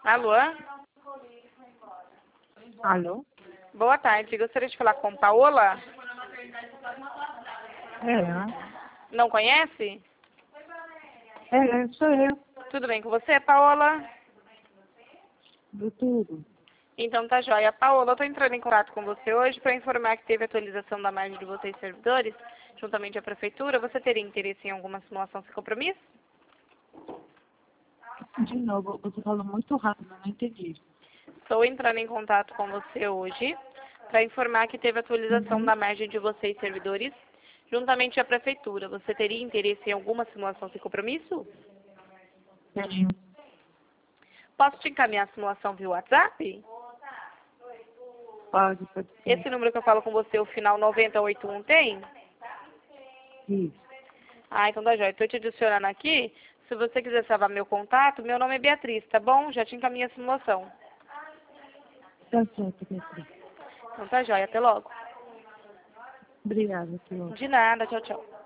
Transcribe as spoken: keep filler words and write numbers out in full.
Alô? Alô? Boa tarde. Gostaria de falar com Paola? É, Não conhece? é, sou eu, Tudo bem com você, Paola? do tudo. Então tá joia. Paola, eu tô entrando em contato com você hoje para informar que teve atualização da margem de vocês servidores, juntamente à prefeitura. Você teria interesse em alguma simulação sem compromisso? De novo, você falou muito rápido, não entendi. Estou entrando em contato com você hoje para informar que teve atualização Uhum. da margem de vocês servidores, juntamente à prefeitura. Você teria interesse em alguma simulação sem compromisso? Tenho. Posso te encaminhar a simulação via WhatsApp? Pode, pode ser. Esse número que eu falo com você, o final noventa e oito um, tem? Isso. Ah, então tá jóia. Estou te adicionando aqui. Se você quiser salvar meu contato, meu nome é Beatriz, tá bom? Já te encaminhei a simulação. Tá certo, Beatriz. Então tá jóia. Até logo. Obrigada, senhor. De nada. Tchau, tchau.